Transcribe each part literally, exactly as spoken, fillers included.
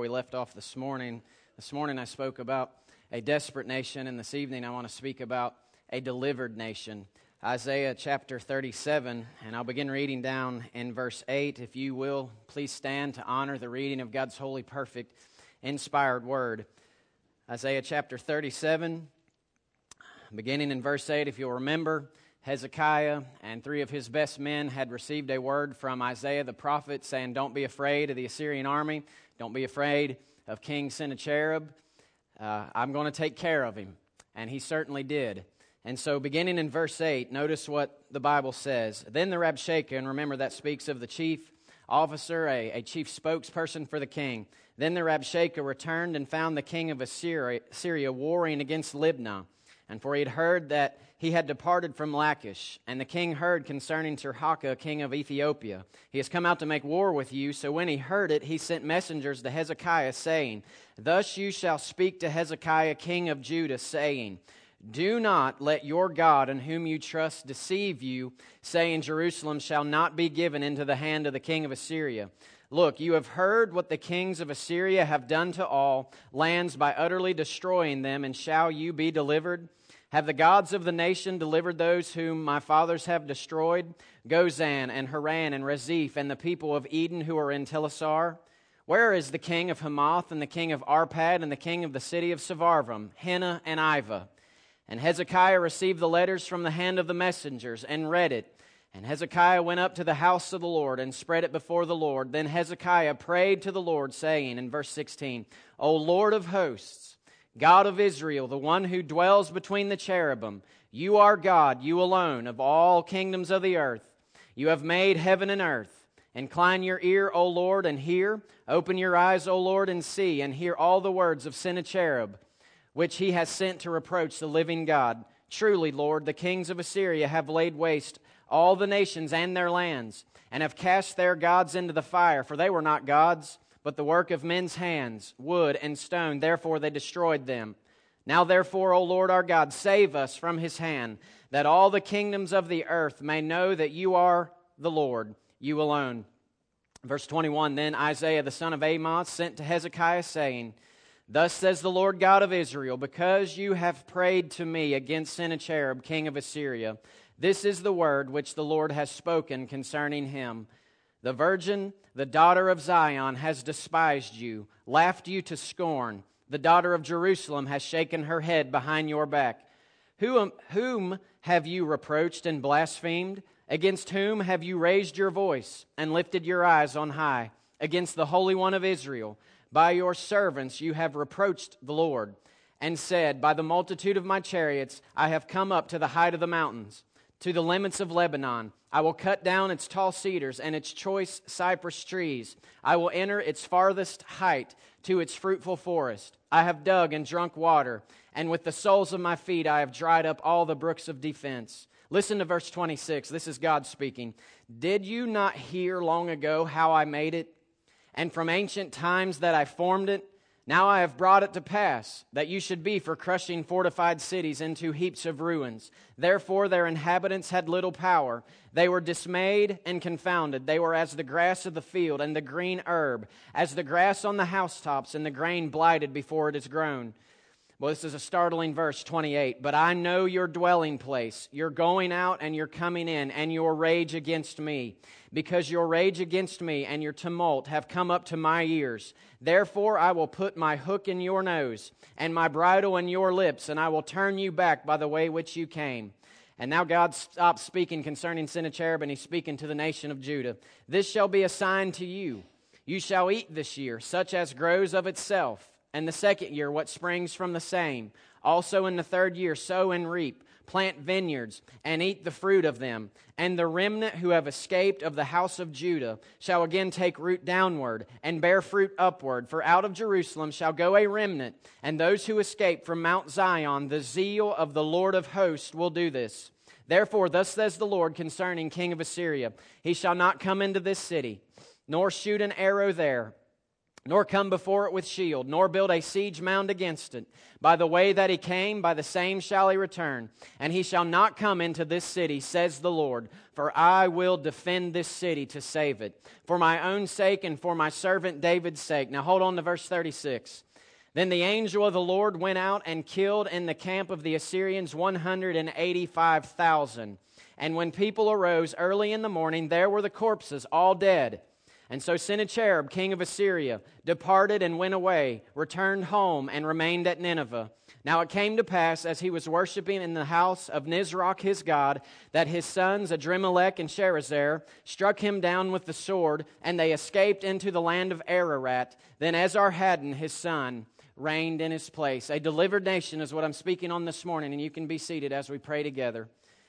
we left off this morning. This morning I spoke about a desperate nation, and this evening I want to speak about a delivered nation. Isaiah chapter thirty-seven, and I'll begin reading down in verse eight. If you will, please stand to honor the reading of God's holy, perfect, inspired word. Isaiah chapter thirty-seven, beginning in verse eight. If you'll remember, Hezekiah and three of his best men had received a word from Isaiah the prophet saying, don't be afraid of the Assyrian army. Don't be afraid of King Sennacherib. Uh, I'm going to take care of him. And he certainly did. And so beginning in verse eight, notice what the Bible says. Then the Rabshakeh, and remember that speaks of the chief officer, a, a chief spokesperson for the king. Then the Rabshakeh returned and found the king of Assyria, Assyria warring against Libnah. And for he had heard that he had departed from Lachish, and the king heard concerning Tirhakah, king of Ethiopia. He has come out to make war with you. So when he heard it, he sent messengers to Hezekiah, saying, Thus you shall speak to Hezekiah, king of Judah, saying, Do not let your God in whom you trust deceive you, saying, Jerusalem shall not be given into the hand of the king of Assyria. Look, you have heard what the kings of Assyria have done to all lands by utterly destroying them, and shall you be delivered? Have the gods of the nation delivered those whom my fathers have destroyed? Gozan and Haran and Rezeph and the people of Eden who are in Telassar? Where is the king of Hamath and the king of Arpad and the king of the city of Sevarvam, Hena and Iva? And Hezekiah received the letters from the hand of the messengers and read it. And Hezekiah went up to the house of the Lord and spread it before the Lord. Then Hezekiah prayed to the Lord, saying in verse sixteen, O Lord of hosts, God of Israel, the one who dwells between the cherubim, you are God, you alone, of all kingdoms of the earth. You have made heaven and earth. Incline your ear, O Lord, and hear. Open your eyes, O Lord, and see, and hear all the words of Sennacherib, which he has sent to reproach the living God. Truly, Lord, the kings of Assyria have laid waste all the nations and their lands, and have cast their gods into the fire, for they were not gods, but the work of men's hands, wood and stone, therefore they destroyed them. Now therefore, O Lord our God, save us from his hand, that all the kingdoms of the earth may know that you are the Lord, you alone. Verse twenty-one, Then Isaiah the son of Amoz sent to Hezekiah, saying, Thus says the Lord God of Israel, because you have prayed to me against Sennacherib, king of Assyria, this is the word which the Lord has spoken concerning him. The virgin, the daughter of Zion, has despised you, laughed you to scorn. The daughter of Jerusalem has shaken her head behind your back. Whom, whom have you reproached and blasphemed? Against whom have you raised your voice and lifted your eyes on high? Against the Holy One of Israel. By your servants you have reproached the Lord, and said, By the multitude of my chariots I have come up to the height of the mountains, to the limits of Lebanon. I will cut down its tall cedars and its choice cypress trees. I will enter its farthest height to its fruitful forest. I have dug and drunk water, and with the soles of my feet I have dried up all the brooks of defense. Listen to verse twenty-six. This is God speaking. Did you not hear long ago how I made it, and from ancient times that I formed it? Now I have brought it to pass, that you should be for crushing fortified cities into heaps of ruins. Therefore their inhabitants had little power. They were dismayed and confounded. They were as the grass of the field and the green herb, as the grass on the housetops and the grain blighted before it is grown. Well, this is a startling verse, twenty-eight. But I know your dwelling place, your going out and your coming in, and your rage against me. Because your rage against me and your tumult have come up to my ears. Therefore I will put my hook in your nose, and my bridle in your lips, and I will turn you back by the way which you came. And now God stops speaking concerning Sennacherib, and he's speaking to the nation of Judah. This shall be a sign to you. You shall eat this year, such as grows of itself. And the second year, what springs from the same. Also in the third year, sow and reap, plant vineyards, and eat the fruit of them. And the remnant who have escaped of the house of Judah shall again take root downward, and bear fruit upward. For out of Jerusalem shall go a remnant, and those who escape from Mount Zion, the zeal of the Lord of hosts will do this. Therefore, thus says the Lord concerning king of Assyria, He shall not come into this city, nor shoot an arrow there. nor come before it with shield, nor build a siege mound against it. By the way that he came, by the same shall he return. And he shall not come into this city, says the Lord, for I will defend this city to save it, for my own sake and for my servant David's sake. Now hold on to verse thirty-six. Then the angel of the Lord went out and killed in the camp of the Assyrians one hundred eighty-five thousand. And when people arose early in the morning, there were the corpses, all dead. And so Sennacherib, king of Assyria, departed and went away, returned home, and remained at Nineveh. Now it came to pass, as he was worshiping in the house of Nisroch his god, that his sons Adremelech and Sharezer struck him down with the sword, and they escaped into the land of Ararat. Then Esarhaddon his son reigned in his place. A delivered nation is what I'm speaking on this morning, and you can be seated as we pray together.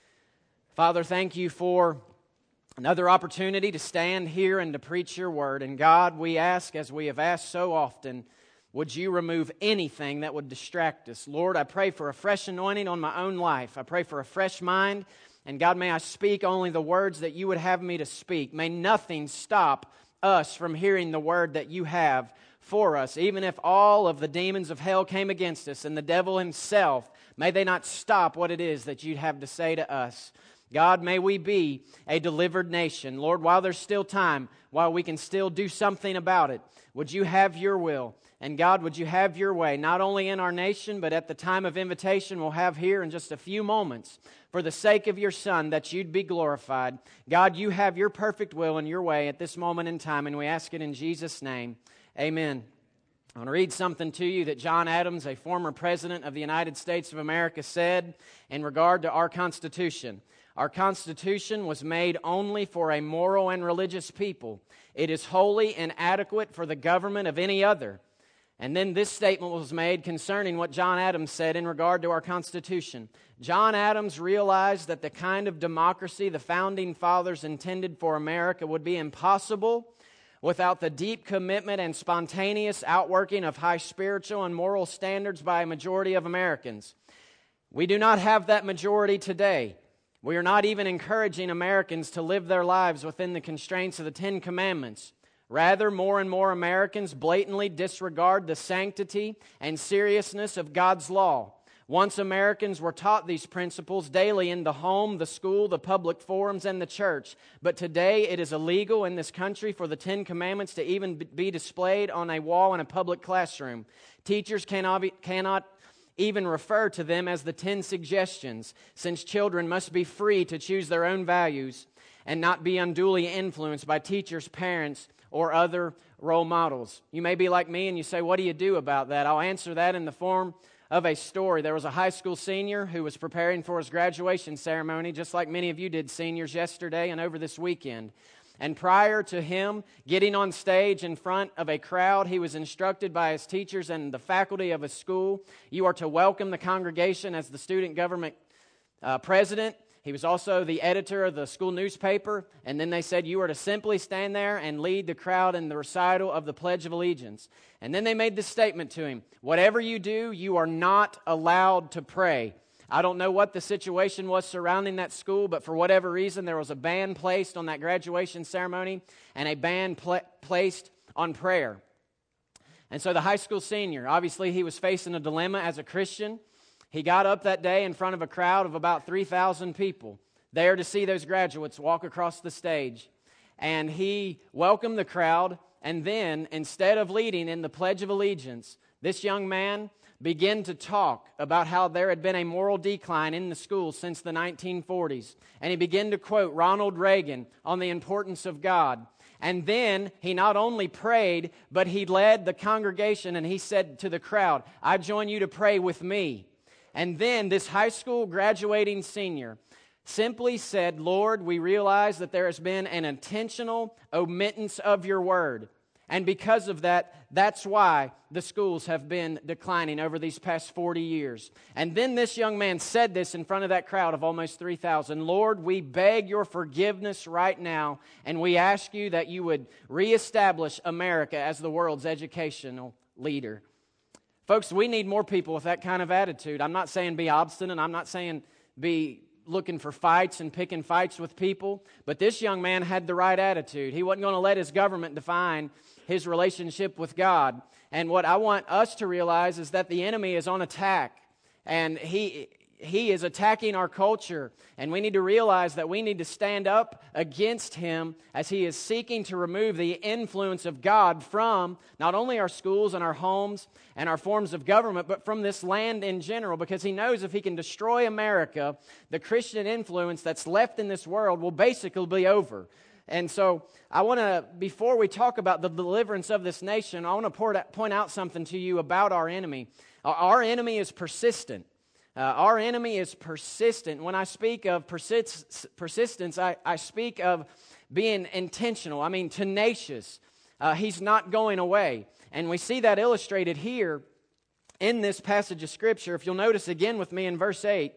Father, thank you for another opportunity to stand here and to preach your word. And God, we ask, as we have asked so often, would you remove anything that would distract us? Lord, I pray for a fresh anointing on my own life. I pray for a fresh mind. And God, may I speak only the words that you would have me to speak. May nothing stop us from hearing the word that you have for us. Even if all of the demons of hell came against us and the devil himself, may they not stop what it is that you'd have to say to us. God, may we be a delivered nation. Lord, while there's still time, while we can still do something about it, would you have your will? And God, would you have your way, not only in our nation, but at the time of invitation we'll have here in just a few moments, for the sake of your Son, that you'd be glorified. God, you have your perfect will and your way at this moment in time, and we ask it in Jesus' name. Amen. I want to read something to you that John Adams, a former president of the United States of America, said in regard to our Constitution. Our Constitution was made only for a moral and religious people. It is wholly inadequate for the government of any other. And then this statement was made concerning what John Adams said in regard to our Constitution. John Adams realized that the kind of democracy the Founding Fathers intended for America would be impossible without the deep commitment and spontaneous outworking of high spiritual and moral standards by a majority of Americans. We do not have that majority today. We are not even encouraging Americans to live their lives within the constraints of the Ten Commandments. Rather, more and more Americans blatantly disregard the sanctity and seriousness of God's law. Once Americans were taught these principles daily in the home, the school, the public forums, and the church. But today it is illegal in this country for the Ten Commandments to even be displayed on a wall in a public classroom. Teachers cannot, be, cannot even refer to them as the Ten Suggestions, since children must be free to choose their own values and not be unduly influenced by teachers, parents, or other role models. You may be like me and you say, what do you do about that? I'll answer that in the form of a story. There was a high school senior who was preparing for his graduation ceremony, just like many of you did seniors yesterday and over this weekend. And prior to him getting on stage in front of a crowd, he was instructed by his teachers and the faculty of his school, you are to welcome the congregation as the student government uh, president. He was also the editor of the school newspaper. And then they said you are to simply stand there and lead the crowd in the recital of the Pledge of Allegiance. And then they made this statement to him, whatever you do, you are not allowed to pray. I don't know what the situation was surrounding that school, but for whatever reason, there was a ban placed on that graduation ceremony and a ban pl- placed on prayer. And so the high school senior, obviously he was facing a dilemma as a Christian. He got up that day in front of a crowd of about three thousand people there to see those graduates walk across the stage. And he welcomed the crowd, and then instead of leading in the Pledge of Allegiance, this young man began to talk about how there had been a moral decline in the school since the nineteen forties. And he began to quote Ronald Reagan on the importance of God. And then he not only prayed, but he led the congregation and he said to the crowd, I join you to pray with me. And then this high school graduating senior simply said, Lord, we realize that there has been an intentional omittance of your word. And because of that, that's why the schools have been declining over these past forty years. And then this young man said this in front of that crowd of almost three thousand. Lord, we beg your forgiveness right now, and we ask you that you would reestablish America as the world's educational leader. Folks, we need more people with that kind of attitude. I'm not saying be obstinate. I'm not saying be looking for fights and picking fights with people. But this young man had the right attitude. He wasn't going to let his government define his relationship with God. And what I want us to realize is that the enemy is on attack. And he he is attacking our culture. And we need to realize that we need to stand up against him as he is seeking to remove the influence of God from not only our schools and our homes and our forms of government, but from this land in general. Because he knows if he can destroy America, the Christian influence that's left in this world will basically be over. And so I want to, before we talk about the deliverance of this nation, I want to point out something to you about our enemy. Our enemy is persistent. Uh, our enemy is persistent. When I speak of persist- persistence, I, I speak of being intentional. I mean, tenacious. Uh, he's not going away. And we see that illustrated here in this passage of Scripture. If you'll notice again with me in verse eight,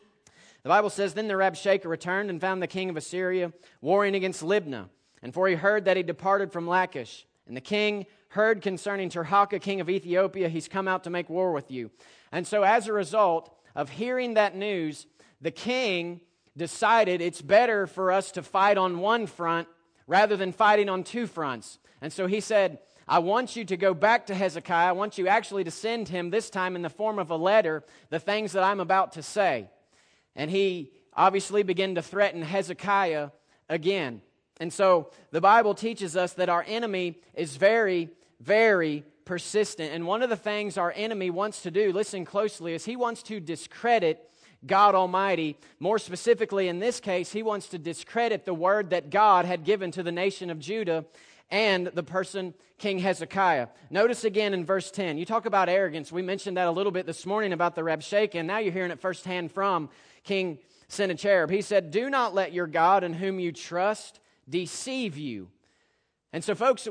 the Bible says, Then the Rabshakeh returned and found the king of Assyria warring against Libnah. And for he heard that he departed from Lachish. And the king heard concerning Tirhakah, king of Ethiopia, he's come out to make war with you. And so as a result of hearing that news, the king decided it's better for us to fight on one front rather than fighting on two fronts. And so he said, I want you to go back to Hezekiah. I want you actually to send him, this time in the form of a letter, the things that I'm about to say. And he obviously began to threaten Hezekiah again. And so the Bible teaches us that our enemy is very, very persistent. And one of the things our enemy wants to do, listen closely, is he wants to discredit God Almighty. More specifically, in this case, he wants to discredit the word that God had given to the nation of Judah and the person, King Hezekiah. Notice again in verse ten, you talk about arrogance. We mentioned that a little bit this morning about the Rabshakeh, and now you're hearing it firsthand from King Sennacherib. He said, Do not let your God in whom you trust deceive you. And so, folks,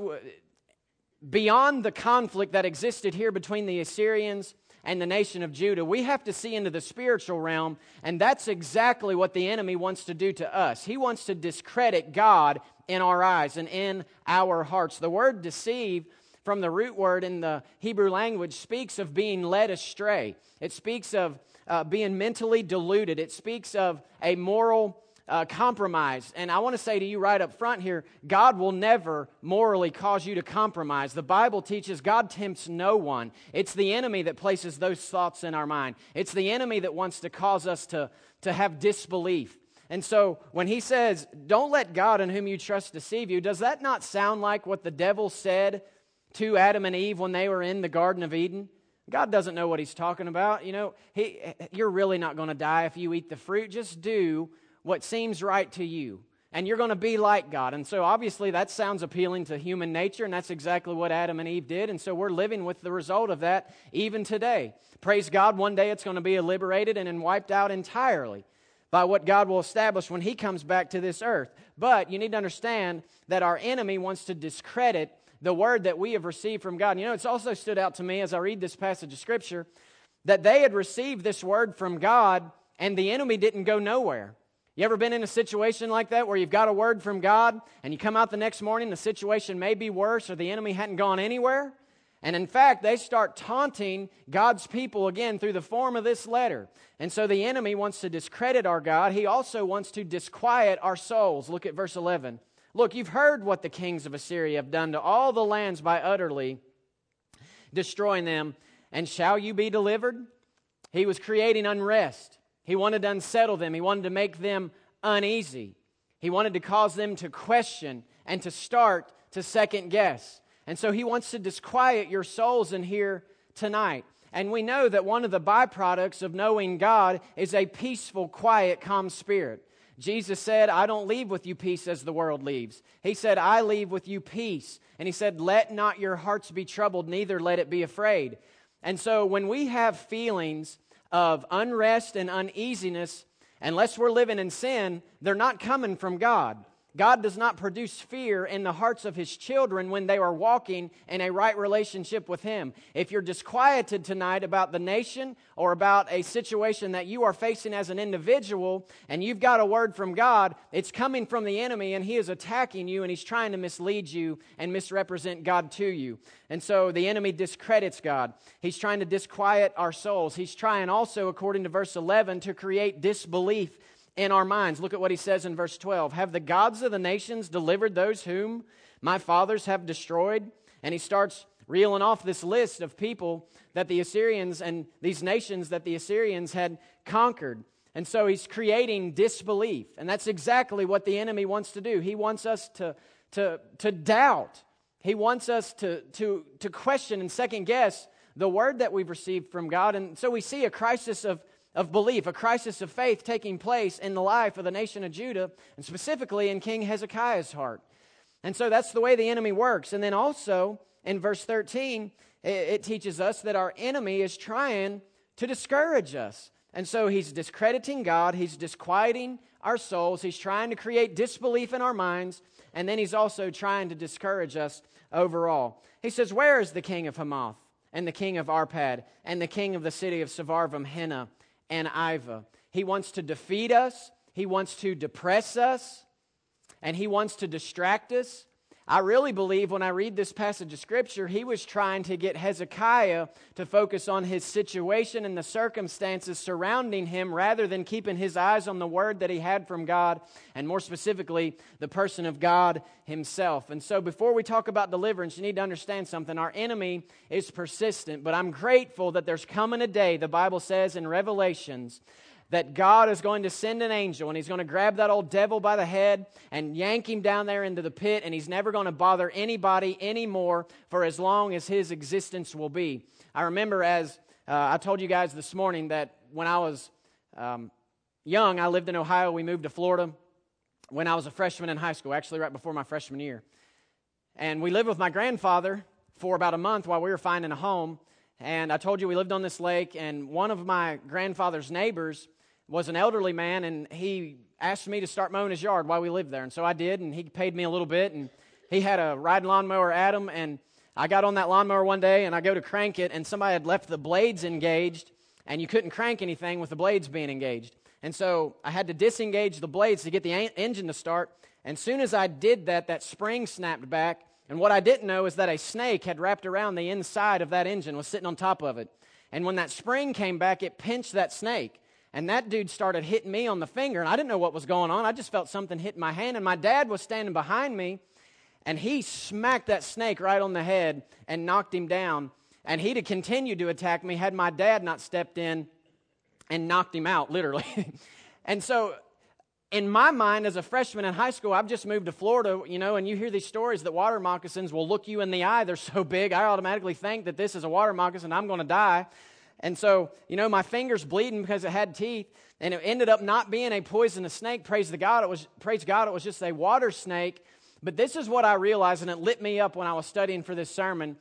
beyond the conflict that existed here between the Assyrians and the nation of Judah, we have to see into the spiritual realm, and that's exactly what the enemy wants to do to us. He wants to discredit God in our eyes and in our hearts. The word deceive, from the root word in the Hebrew language, speaks of being led astray. It speaks of uh, being mentally deluded. It speaks of a moral Uh, compromise. And I want to say to you right up front here, God will never morally cause you to compromise. The Bible teaches God tempts no one. It's the enemy that places those thoughts in our mind. It's the enemy that wants to cause us to, to have disbelief. And so when he says, don't let God in whom you trust deceive you, does that not sound like what the devil said to Adam and Eve when they were in the Garden of Eden? God doesn't know what he's talking about. You know, he, you're really not going to die if you eat the fruit. Just do what seems right to you, and you're going to be like God. And so obviously that sounds appealing to human nature, and that's exactly what Adam and Eve did. And so we're living with the result of that even today. Praise God, one day it's going to be liberated and then wiped out entirely by what God will establish when he comes back to this earth. But you need to understand that our enemy wants to discredit the word that we have received from God. And you know, it's also stood out to me as I read this passage of Scripture that they had received this word from God, and the enemy didn't go nowhere. You ever been in a situation like that where you've got a word from God and you come out the next morning, the situation may be worse or the enemy hadn't gone anywhere? And in fact, they start taunting God's people again through the form of this letter. And so the enemy wants to discredit our God. He also wants to disquiet our souls. Look at verse eleven. Look, you've heard what the kings of Assyria have done to all the lands by utterly destroying them. And shall you be delivered? He was creating unrest. He wanted to unsettle them. He wanted to make them uneasy. He wanted to cause them to question and to start to second guess. And so he wants to disquiet your souls in here tonight. And we know that one of the byproducts of knowing God is a peaceful, quiet, calm spirit. Jesus said, I don't leave with you peace as the world leaves. He said, I leave with you peace. And he said, let not your hearts be troubled, neither let it be afraid. And so when we have feelings of unrest and uneasiness, unless we're living in sin, they're not coming from God. God does not produce fear in the hearts of His children when they are walking in a right relationship with Him. If you're disquieted tonight about the nation or about a situation that you are facing as an individual and you've got a word from God, it's coming from the enemy and he is attacking you and he's trying to mislead you and misrepresent God to you. And so the enemy discredits God. He's trying to disquiet our souls. He's trying also, according to verse eleven, to create disbelief in our minds. Look at what he says in verse twelve. Have the gods of the nations delivered those whom my fathers have destroyed? And he starts reeling off this list of people that the Assyrians and these nations that the Assyrians had conquered. And so he's creating disbelief. And that's exactly what the enemy wants to do. He wants us to, to, to doubt. He wants us to, to, to question and second guess the word that we've received from God. And so we see a crisis of, of belief, a crisis of faith taking place in the life of the nation of Judah, and specifically in King Hezekiah's heart. And so that's the way the enemy works. And then also in verse thirteen, it, it teaches us that our enemy is trying to discourage us. And so he's discrediting God, he's disquieting our souls, he's trying to create disbelief in our minds, and then he's also trying to discourage us overall. He says, where is the king of Hamath, and the king of Arpad, and the king of the city of Sevarvam, Hena, and Iva? He wants to defeat us, he wants to depress us, and he wants to distract us. I really believe when I read this passage of Scripture, he was trying to get Hezekiah to focus on his situation and the circumstances surrounding him rather than keeping his eyes on the word that he had from God, and more specifically, the person of God himself. And so before we talk about deliverance, you need to understand something. Our enemy is persistent, but I'm grateful that there's coming a day, the Bible says in Revelations, that God is going to send an angel, and he's going to grab that old devil by the head and yank him down there into the pit, and he's never going to bother anybody anymore for as long as his existence will be. I remember as uh, I told you guys this morning that when I was um, young, I lived in Ohio. We moved to Florida when I was a freshman in high school, actually right before my freshman year. And we lived with my grandfather for about a month while we were finding a home. And I told you we lived on this lake, and one of my grandfather's neighbors was an elderly man, and he asked me to start mowing his yard while we lived there. And so I did, and he paid me a little bit, and he had a riding lawnmower Adam, and I got on that lawnmower one day, and I go to crank it, and somebody had left the blades engaged, and you couldn't crank anything with the blades being engaged. And so I had to disengage the blades to get the en- engine to start, and as soon as I did that, that spring snapped back, and what I didn't know is that a snake had wrapped around the inside of that engine, was sitting on top of it. And when that spring came back, it pinched that snake. And that dude started hitting me on the finger, and I didn't know what was going on. I just felt something hit my hand, and my dad was standing behind me, and he smacked that snake right on the head and knocked him down. And he'd have continued to attack me had my dad not stepped in and knocked him out, literally. And so in my mind, as a freshman in high school, I've just moved to Florida, you know, and you hear these stories that water moccasins will look you in the eye. They're so big, I automatically think that this is a water moccasin, I'm going to die. And so, you know, my finger's bleeding because it had teeth, and it ended up not being a poisonous snake. Praise the God, it was, praise God, it was just a water snake. But this is what I realized, and it lit me up when I was studying for this sermon.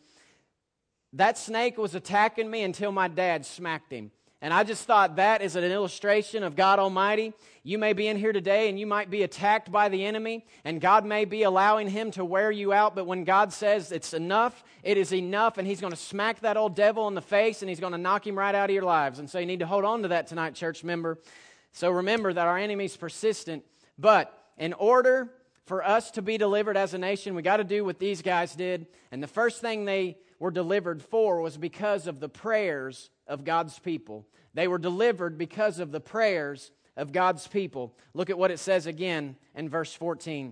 That snake was attacking me until my dad smacked him. And I just thought that is an illustration of God Almighty. You may be in here today and you might be attacked by the enemy, and God may be allowing him to wear you out, but when God says it's enough, it is enough, and he's going to smack that old devil in the face, and he's going to knock him right out of your lives. And so you need to hold on to that tonight, church member. So remember that our enemy is persistent, but in order for us to be delivered as a nation, we got to do what these guys did. And the first thing they were delivered for was because of the prayers of God's people. They were delivered because of the prayers of God's people. Look at what it says again in verse fourteen.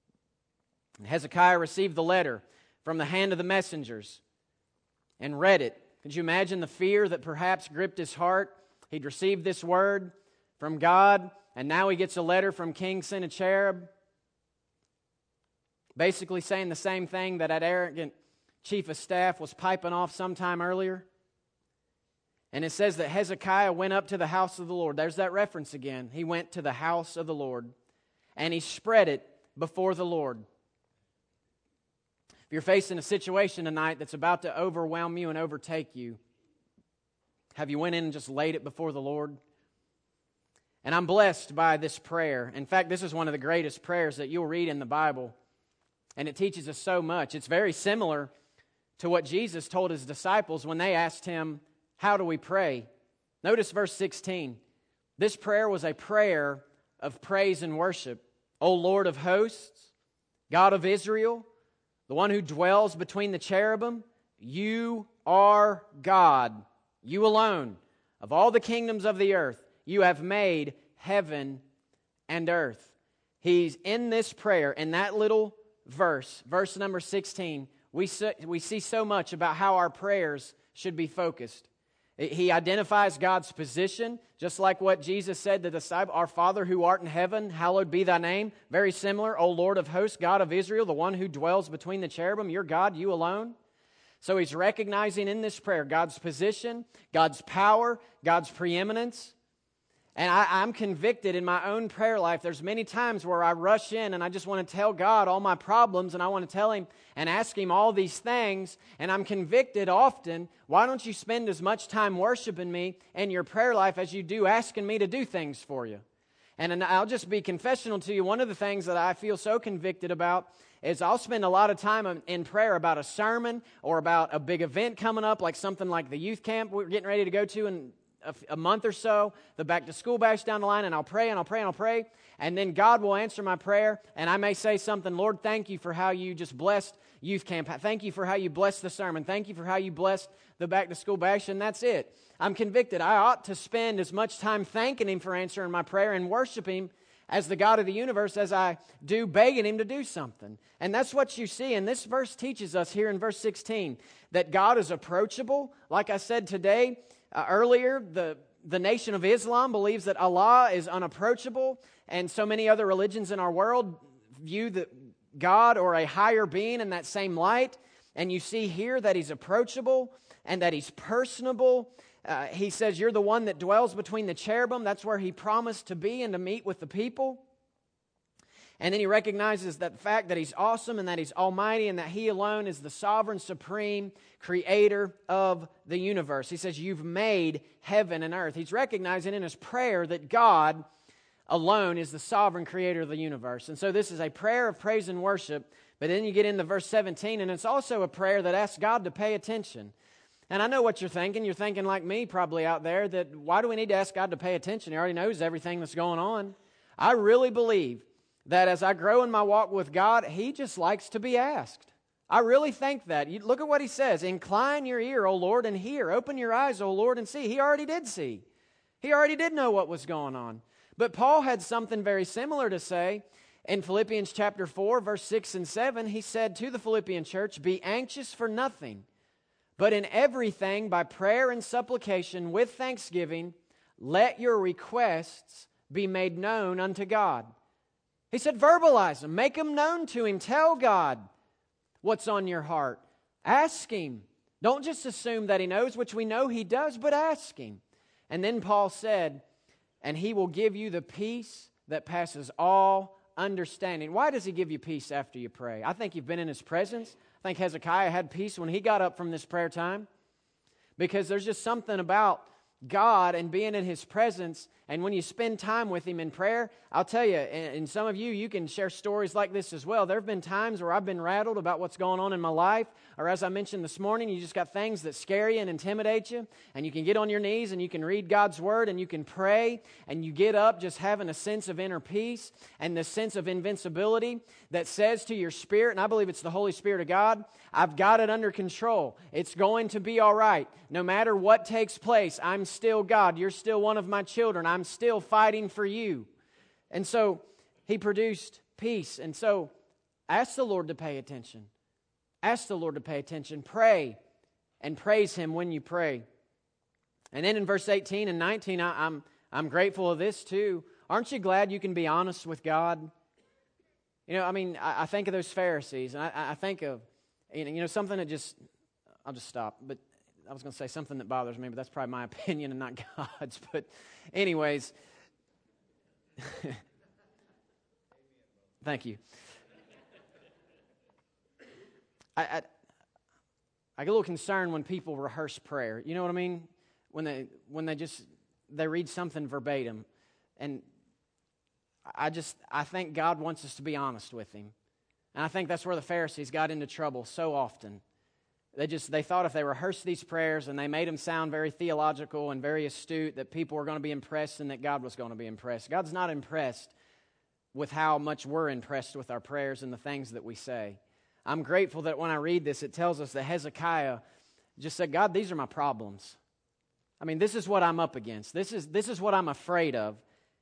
Hezekiah received the letter from the hand of the messengers and read it. Could you imagine the fear that perhaps gripped his heart? He'd received this word from God, and now he gets a letter from King Sennacherib, basically saying the same thing that that arrogant chief of staff was piping off sometime earlier. And it says that Hezekiah went up to the house of the Lord. There's that reference again. He went to the house of the Lord, and he spread it before the Lord. If you're facing a situation tonight that's about to overwhelm you and overtake you, have you went in and just laid it before the Lord? And I'm blessed by this prayer. In fact, this is one of the greatest prayers that you'll read in the Bible, and it teaches us so much. It's very similar to what Jesus told his disciples when they asked him, how do we pray? Notice verse sixteen. This prayer was a prayer of praise and worship. O Lord of hosts, God of Israel, the one who dwells between the cherubim, you are God, you alone. Of all the kingdoms of the earth, you have made heaven and earth. He's in this prayer, in that little verse, verse number sixteen, we, so, we see so much about how our prayers should be focused. He identifies God's position, just like what Jesus said to the disciple, Our Father who art in heaven, hallowed be thy name. Very similar, O Lord of hosts, God of Israel, the one who dwells between the cherubim, your God, you alone. So he's recognizing in this prayer God's position, God's power, God's preeminence. And I, I'm convicted in my own prayer life. There's many times where I rush in and I just want to tell God all my problems and I want to tell Him and ask Him all these things. And I'm convicted often, why don't you spend as much time worshiping me in your prayer life as you do asking me to do things for you? And, and I'll just be confessional to you. One of the things that I feel so convicted about is I'll spend a lot of time in prayer about a sermon or about a big event coming up, like something like the youth camp we're getting ready to go to in a, a month or so, the back to school bash down the line, and I'll pray and I'll pray and I'll pray, and then God will answer my prayer, and I may say something, Lord, thank you for how you just blessed youth camp. Thank you for how you blessed the sermon. Thank you for how you blessed the back to school bash, and that's it. I'm convicted. I ought to spend as much time thanking Him for answering my prayer and worship Him as the God of the universe as I do begging Him to do something. And that's what you see. And this verse teaches us here in verse sixteen that God is approachable. Like I said today, uh, earlier, the, the nation of Islam believes that Allah is unapproachable, and so many other religions in our world view the God or a higher being in that same light. And you see here that He's approachable and that He's personable. Uh, he says, you're the one that dwells between the cherubim. That's where He promised to be and to meet with the people. And then He recognizes that fact that He's awesome and that He's almighty and that He alone is the sovereign, supreme creator of the universe. He says, you've made heaven and earth. He's recognizing in his prayer that God alone is the sovereign creator of the universe. And so this is a prayer of praise and worship. But then you get into verse seventeen, and it's also a prayer that asks God to pay attention. And I know what you're thinking. You're thinking like me probably out there, that why do we need to ask God to pay attention? He already knows everything that's going on. I really believe that as I grow in my walk with God, He just likes to be asked. I really think that. You look at what He says. Incline your ear, O Lord, and hear. Open your eyes, O Lord, and see. He already did see. He already did know what was going on. But Paul had something very similar to say. In Philippians chapter four, verse six and seven, he said to the Philippian church, be anxious for nothing, but in everything, by prayer and supplication, with thanksgiving, let your requests be made known unto God. He said, verbalize them. Make them known to Him. Tell God what's on your heart. Ask Him. Don't just assume that He knows, which we know He does, but ask Him. And then Paul said, and He will give you the peace that passes all understanding. Why does He give you peace after you pray? I think you've been in His presence. I think Hezekiah had peace when he got up from this prayer time, because there's just something about God and being in His presence. And when you spend time with Him in prayer, I'll tell you, and some of you, you can share stories like this as well. There have been times where I've been rattled about what's going on in my life, or as I mentioned this morning, you just got things that scare you and intimidate you, and you can get on your knees and you can read God's Word and you can pray, and you get up just having a sense of inner peace and this sense of invincibility that says to your spirit, and I believe it's the Holy Spirit of God, I've got it under control. It's going to be all right. No matter what takes place, I'm still God. You're still one of my children. I'm still fighting for you. And so He produced peace. And so ask the Lord to pay attention. Ask the Lord to pay attention. Pray and praise Him when you pray. And then in verse eighteen and nineteen, I, I'm, I'm grateful of this too. Aren't you glad you can be honest with God? You know, I mean, I, I think of those Pharisees, and I, I think of, you know, something that just, I'll just stop. But I was going to say something that bothers me, but that's probably my opinion and not God's. But anyways, thank you. I, I I get a little concerned when people rehearse prayer. You know what I mean? When they when they just they read something verbatim, and I just I think God wants us to be honest with Him, and I think that's where the Pharisees got into trouble so often. They just they thought if they rehearsed these prayers and they made them sound very theological and very astute, that people were going to be impressed and that God was going to be impressed. God's not impressed with how much we're impressed with our prayers and the things that we say. I'm grateful that when I read this, it tells us that Hezekiah just said, God, these are my problems. I mean, this is what I'm up against. This is, this is what I'm afraid of.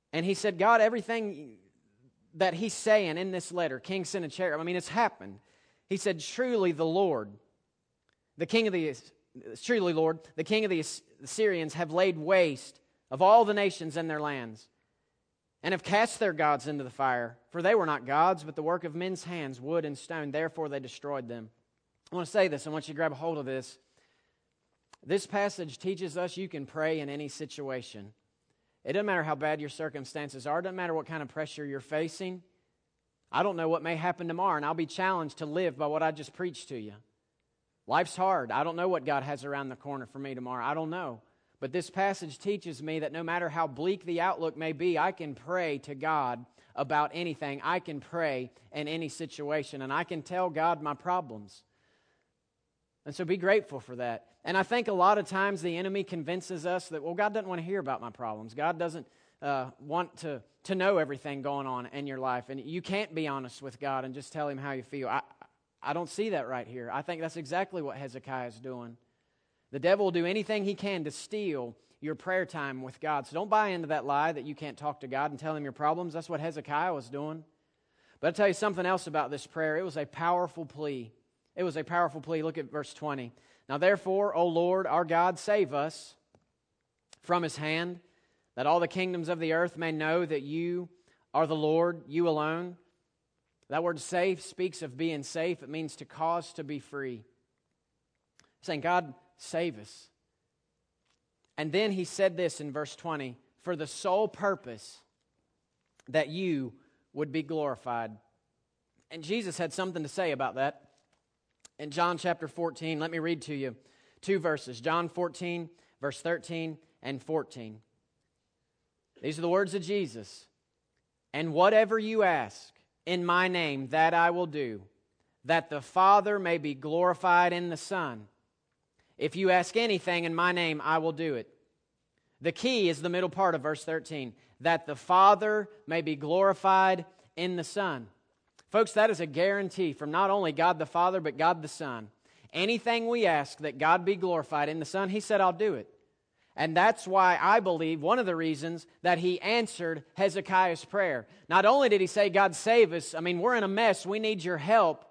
And he said, God, everything that he's saying in this letter, King Sennacherib, I mean, it's happened. He said, truly the Lord, the king of the, truly Lord, the king of the Assyrians have laid waste of all the nations and their lands, and have cast their gods into the fire. For they were not gods, but the work of men's hands, wood and stone. Therefore they destroyed them. I want to say this. I want you to grab a hold of this. This passage teaches us you can pray in any situation. It doesn't matter how bad your circumstances are. It doesn't matter what kind of pressure you're facing. I don't know what may happen tomorrow, and I'll be challenged to live by what I just preached to you. Life's hard. I don't know what God has around the corner for me tomorrow. I don't know. But this passage teaches me that no matter how bleak the outlook may be, I can pray to God about anything. I can pray in any situation, and I can tell God my problems. And so be grateful for that. And I think a lot of times the enemy convinces us that, well, God doesn't want to hear about my problems. God doesn't uh, want to, to know everything going on in your life. And you can't be honest with God and just tell Him how you feel. I, I don't see that right here. I think that's exactly what Hezekiah is doing. The devil will do anything he can to steal your prayer time with God. So don't buy into that lie that you can't talk to God and tell Him your problems. That's what Hezekiah was doing. But I'll tell you something else about this prayer. It was a powerful plea. It was a powerful plea. Look at verse twenty. Now therefore, O Lord, our God, save us from His hand, that all the kingdoms of the earth may know that You are the Lord, You alone. That word safe speaks of being safe. It means to cause to be free. Saying, God, save us. And then he said this in verse twenty, for the sole purpose that You would be glorified. And Jesus had something to say about that. In John chapter fourteen, let me read to you two verses. John fourteen, verse thirteen and fourteen. These are the words of Jesus. And whatever you ask in My name, that I will do, that the Father may be glorified in the Son. If you ask anything in My name, I will do it. The key is the middle part of verse thirteen, that the Father may be glorified in the Son. Folks, that is a guarantee from not only God the Father, but God the Son. Anything we ask that God be glorified in the Son, He said, I'll do it. And that's why I believe one of the reasons that He answered Hezekiah's prayer. Not only did He say, God save us, I mean, we're in a mess, we need Your help.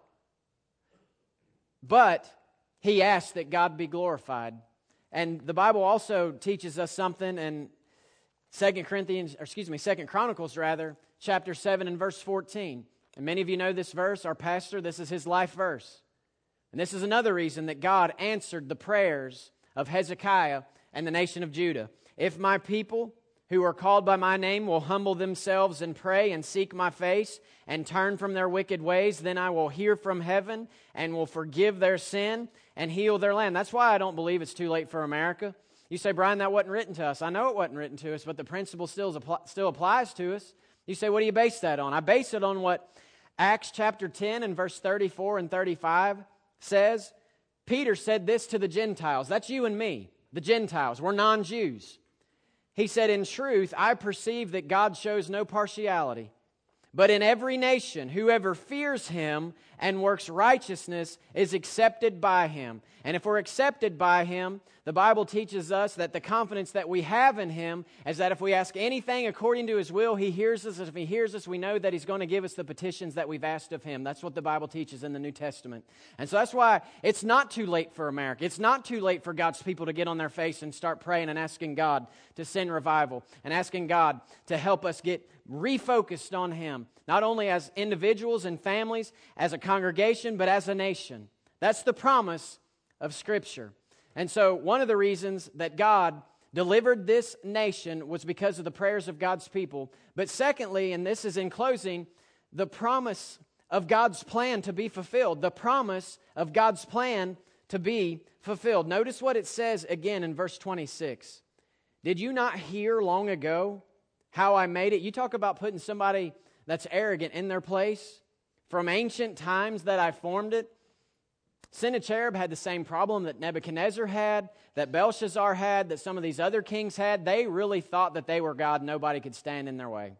But He asked that God be glorified. And the Bible also teaches us something in Second Corinthians, or excuse me, Second Chronicles rather, chapter seven and verse fourteen. And many of you know this verse. Our pastor, this is his life verse. And this is another reason that God answered the prayers of Hezekiah and the nation of Judah. If My people who are called by My name will humble themselves and pray and seek My face and turn from their wicked ways, then I will hear from heaven and will forgive their sin and heal their land. That's why I don't believe it's too late for America. You say, Brian, that wasn't written to us. I know it wasn't written to us, but the principle still, still applies to us. You say, what do you base that on? I base it on what Acts chapter ten and verse thirty-four and thirty-five says. Peter said this to the Gentiles. That's you and me, the Gentiles. We're non-Jews. He said, in truth, I perceive that God shows no partiality, but in every nation, whoever fears Him and works righteousness is accepted by Him. And if we're accepted by Him, the Bible teaches us that the confidence that we have in Him is that if we ask anything according to His will, He hears us. And if He hears us, we know that He's going to give us the petitions that we've asked of Him. That's what the Bible teaches in the New Testament. And so that's why it's not too late for America. It's not too late for God's people to get on their face and start praying and asking God to send revival and asking God to help us get refocused on Him, not only as individuals and families, as a congregation, but as a nation. That's the promise of Scripture. And so one of the reasons that God delivered this nation was because of the prayers of God's people. But secondly, and this is in closing, the promise of God's plan to be fulfilled. The promise of God's plan to be fulfilled. Notice what it says again in verse twenty-six. Did you not hear long ago how I made it? You talk about putting somebody that's arrogant in their place. From ancient times that I formed it. Sennacherib had the same problem that Nebuchadnezzar had, that Belshazzar had, that some of these other kings had. They really thought that they were God. Nobody could stand in their way.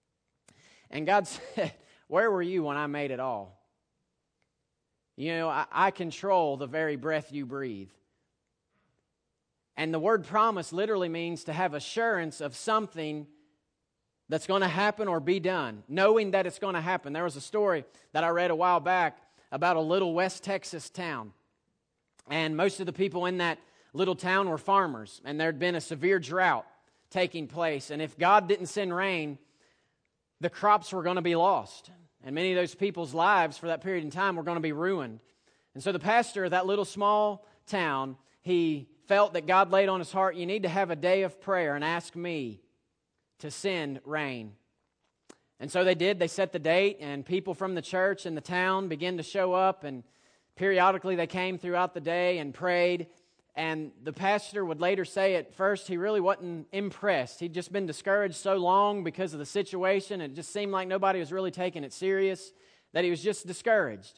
And God said, where were you when I made it all? You know, I, I control the very breath you breathe. And the word promise literally means to have assurance of something that's going to happen or be done, knowing that it's going to happen. There was a story that I read a while back about a little West Texas town. And most of the people in that little town were farmers, and there had been a severe drought taking place. And if God didn't send rain, the crops were going to be lost. And many of those people's lives for that period in time were going to be ruined. And so the pastor of that little small town, he felt that God laid on his heart, you need to have a day of prayer and ask me to send rain. And so they did. They set the date, and people from the church and the town began to show up, and periodically they came throughout the day and prayed. And the pastor would later say at first he really wasn't impressed. He'd just been discouraged so long because of the situation. It just seemed like nobody was really taking it serious, that he was just discouraged.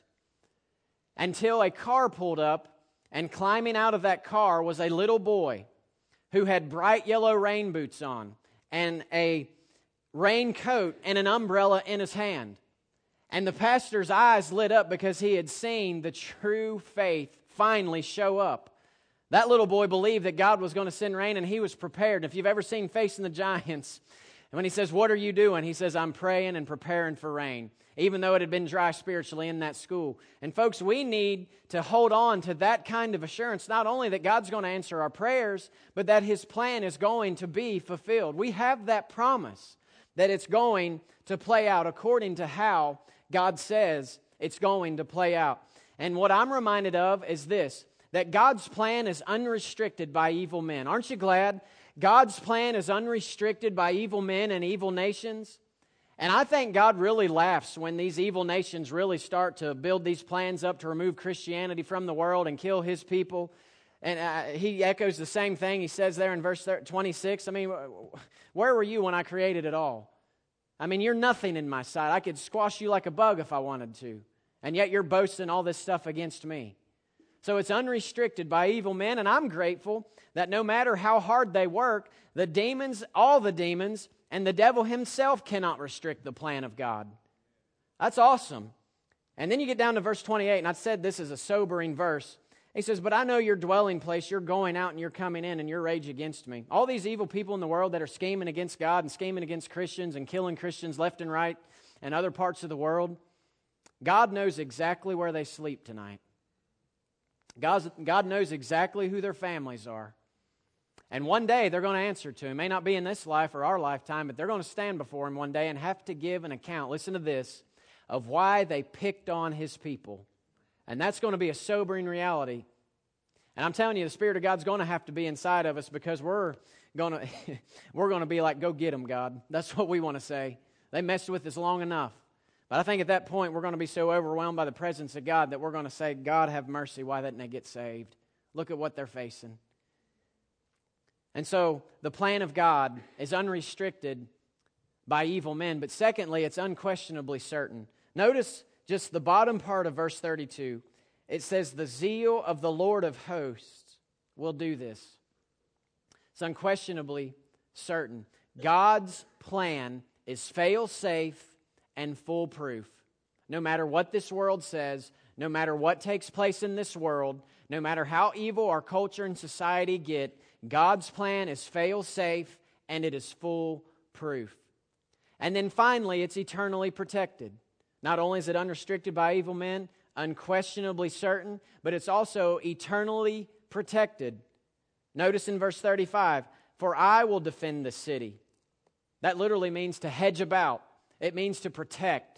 Until a car pulled up, and climbing out of that car was a little boy who had bright yellow rain boots on and a raincoat and an umbrella in his hand. And the pastor's eyes lit up because he had seen the true faith finally show up. That little boy believed that God was going to send rain, and he was prepared. And if you've ever seen Facing the Giants, and when he says, "What are you doing?" he says, "I'm praying and preparing for rain," even though it had been dry spiritually in that school. And folks, we need to hold on to that kind of assurance, not only that God's going to answer our prayers, but that His plan is going to be fulfilled. We have that promise that it's going to play out according to how God says it's going to play out. And what I'm reminded of is this, that God's plan is unrestricted by evil men. Aren't you glad? God's plan is unrestricted by evil men and evil nations. And I think God really laughs when these evil nations really start to build these plans up to remove Christianity from the world and kill His people. And uh, He echoes the same thing. He says there in verse twenty-six, I mean, where were you when I created it all? I mean, you're nothing in my sight. I could squash you like a bug if I wanted to. And yet you're boasting all this stuff against me. So it's unrestricted by evil men, and I'm grateful that no matter how hard they work, the demons, all the demons, and the devil himself cannot restrict the plan of God. That's awesome. And then you get down to verse twenty-eight, and I said this is a sobering verse. He says, "But I know your dwelling place, you're going out and you're coming in, and your rage against me." All these evil people in the world that are scheming against God and scheming against Christians and killing Christians left and right and other parts of the world, God knows exactly where they sleep tonight. God, God knows exactly who their families are. And one day they're going to answer to Him. It may not be in this life or our lifetime, but they're going to stand before Him one day and have to give an account, listen to this, of why they picked on His people. And that's going to be a sobering reality. And I'm telling you, the Spirit of God's going to have to be inside of us, because we're going to we're going to be like, "Go get them, God." That's what we want to say. They messed with us long enough. But I think at that point, we're going to be so overwhelmed by the presence of God that we're going to say, "God, have mercy. Why didn't they get saved? Look at what they're facing." And so the plan of God is unrestricted by evil men. But secondly, it's unquestionably certain. Notice just the bottom part of verse thirty-two. It says, "The zeal of the Lord of hosts will do this." It's unquestionably certain. God's plan is fail-safe and foolproof. No matter what this world says, no matter what takes place in this world, no matter how evil our culture and society get, God's plan is fail-safe and it is foolproof. And then finally, it's eternally protected. Not only is it unrestricted by evil men, unquestionably certain, but it's also eternally protected. Notice in verse thirty-five, "For I will defend the city." That literally means to hedge about. It means to protect.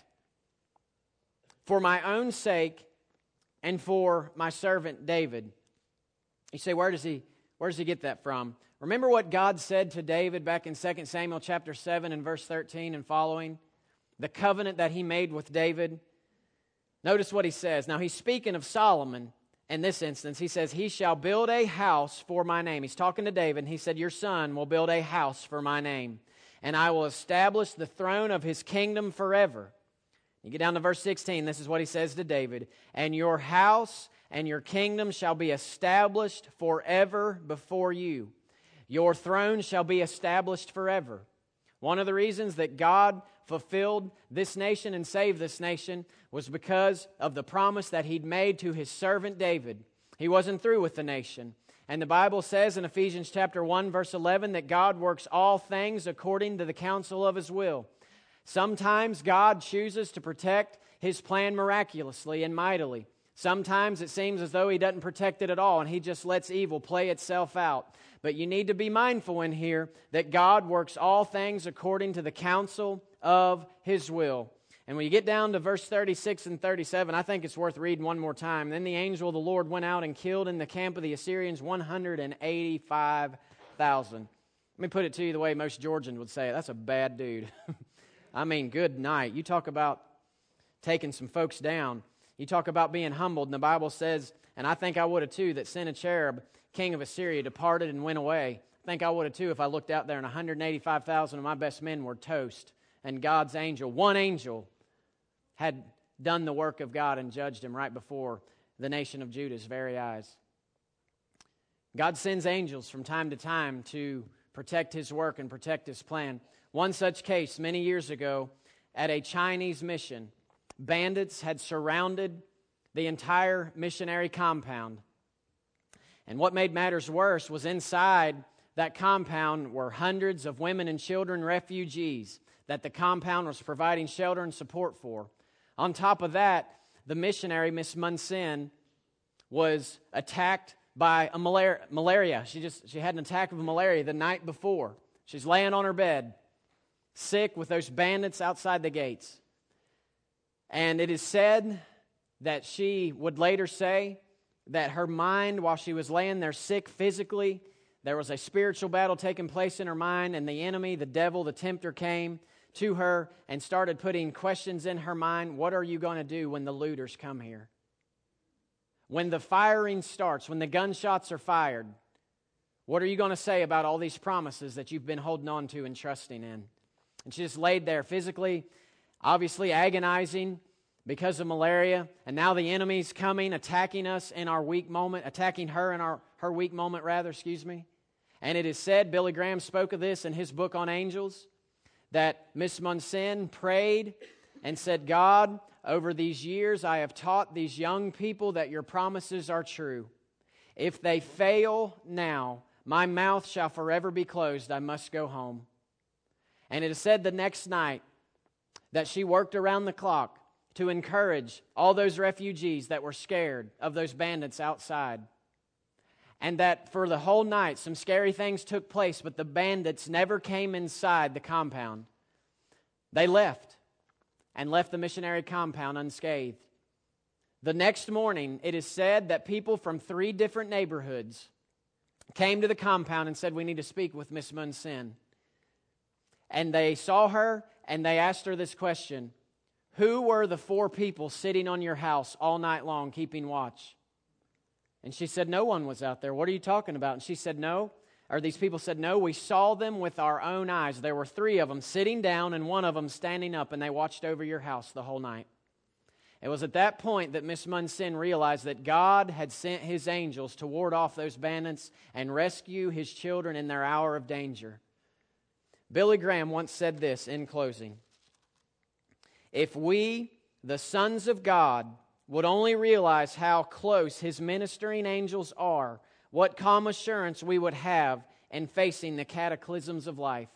"For my own sake and for my servant David." You say, where does he where does he get that from? Remember what God said to David back in Second Samuel chapter seven and verse thirteen and following? The covenant that He made with David. Notice what He says. Now He's speaking of Solomon in this instance. He says, "He shall build a house for my name." He's talking to David, and He said, "Your son will build a house for my name, and I will establish the throne of his kingdom forever." You get down to verse sixteen, this is what He says to David. "And your house and your kingdom shall be established forever before you. Your throne shall be established forever." One of the reasons that God fulfilled this nation and saved this nation was because of the promise that He'd made to His servant David. He wasn't through with the nation. And the Bible says in Ephesians chapter one, verse eleven, that God works all things according to the counsel of His will. Sometimes God chooses to protect His plan miraculously and mightily. Sometimes it seems as though He doesn't protect it at all and He just lets evil play itself out. But you need to be mindful in here that God works all things according to the counsel of His will. And when you get down to verse thirty-six and thirty-seven, I think it's worth reading one more time. Then the angel of the Lord went out and killed in the camp of the Assyrians one hundred eighty-five thousand. Let me put it to you the way most Georgians would say it. That's a bad dude. I mean, good night. You talk about taking some folks down. You talk about being humbled, and the Bible says, and I think I would have too, that Sennacherib, king of Assyria, departed and went away. I think I would have too if I looked out there and one hundred eighty-five thousand of my best men were toast. And God's angel, one angel, had done the work of God and judged him right before the nation of Judah's very eyes. God sends angels from time to time to protect His work and protect His plan. One such case many years ago at a Chinese mission, bandits had surrounded the entire missionary compound. And what made matters worse was inside that compound were hundreds of women and children refugees that the compound was providing shelter and support for. On top of that, the missionary, Miss Mun Sin, was attacked by a malaria. malaria. She just she had an attack of malaria the night before. She's laying on her bed, sick with those bandits outside the gates. And it is said that she would later say that her mind, while she was laying there sick physically, there was a spiritual battle taking place in her mind, and the enemy, the devil, the tempter came to her and started putting questions in her mind. What are you going to do when the looters come here? When the firing starts, when the gunshots are fired, what are you going to say about all these promises that you've been holding on to and trusting in? And she just laid there physically, obviously agonizing because of malaria. And now the enemy's coming, attacking us in our weak moment, attacking her in our her weak moment, rather, excuse me. And it is said, Billy Graham spoke of this in his book on angels, that Miss Mun Sin prayed and said, God, over these years I have taught these young people that your promises are true. If they fail now, my mouth shall forever be closed. I must go home. And it is said the next night that she worked around the clock to encourage all those refugees that were scared of those bandits outside. And that for the whole night, some scary things took place, but the bandits never came inside the compound. They left, and left the missionary compound unscathed. The next morning, it is said that people from three different neighborhoods came to the compound and said, we need to speak with Miss Mun Sin. And they saw her, and they asked her this question: who were the four people sitting on your house all night long keeping watch? And she said, no one was out there. What are you talking about? And she said, no. Or these people said, no, we saw them with our own eyes. There were three of them sitting down and one of them standing up, and they watched over your house the whole night. It was at that point that Miss Mun Sin realized that God had sent His angels to ward off those bandits and rescue His children in their hour of danger. Billy Graham once said this in closing: if we, the sons of God, would only realize how close His ministering angels are, what calm assurance we would have in facing the cataclysms of life.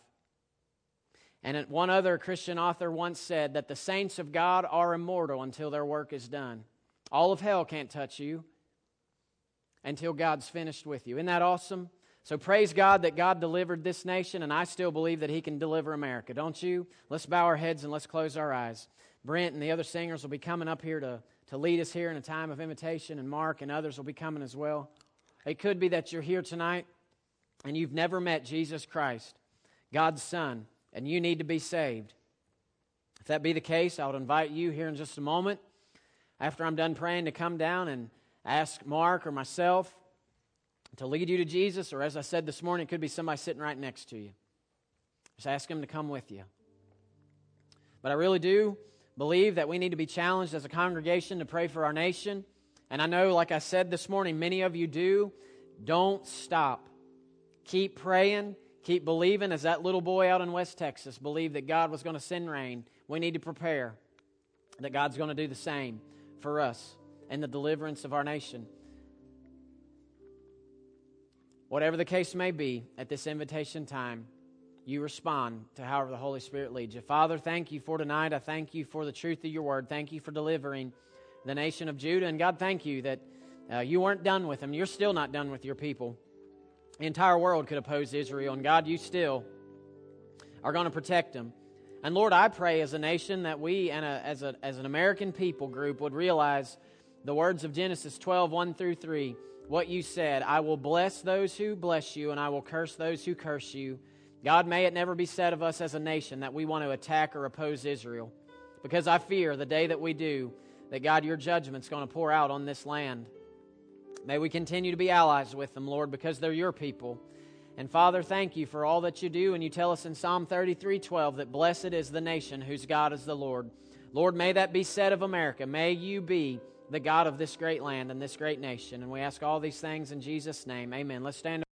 And one other Christian author once said that the saints of God are immortal until their work is done. All of hell can't touch you until God's finished with you. Isn't that awesome? So praise God that God delivered this nation, and I still believe that He can deliver America. Don't you? Let's bow our heads and let's close our eyes. Brent and the other singers will be coming up here to, to lead us here in a time of invitation, and Mark and others will be coming as well. It could be that you're here tonight and you've never met Jesus Christ, God's Son, and you need to be saved. If that be the case, I would invite you here in just a moment, after I'm done praying, to come down and ask Mark or myself to lead you to Jesus, or as I said this morning, it could be somebody sitting right next to you. Just ask Him to come with you. But I really do believe that we need to be challenged as a congregation to pray for our nation. And I know, like I said this morning, many of you do. Don't stop. Keep praying. Keep believing, as that little boy out in West Texas believed that God was going to send rain. We need to prepare that God's going to do the same for us in the deliverance of our nation. Whatever the case may be, at this invitation time, you respond to however the Holy Spirit leads you. Father, thank you for tonight. I thank you for the truth of your word. Thank you for delivering the nation of Judah. And God, thank you that uh, you weren't done with them. You're still not done with your people. The entire world could oppose Israel, and God, you still are going to protect them. And Lord, I pray as a nation that we, and a, as, a, as an American people group, would realize the words of Genesis twelve, one through three, what you said, I will bless those who bless you, and I will curse those who curse you. God, may it never be said of us as a nation that we want to attack or oppose Israel, because I fear the day that we do, that God, your judgment's going to pour out on this land. May we continue to be allies with them, Lord, because they're your people. And Father, thank you for all that you do, and you tell us in Psalm thirty-three twelve that blessed is the nation whose God is the Lord. Lord, may that be said of America. May you be the God of this great land and this great nation. And we ask all these things in Jesus' name. Amen. Let's stand up.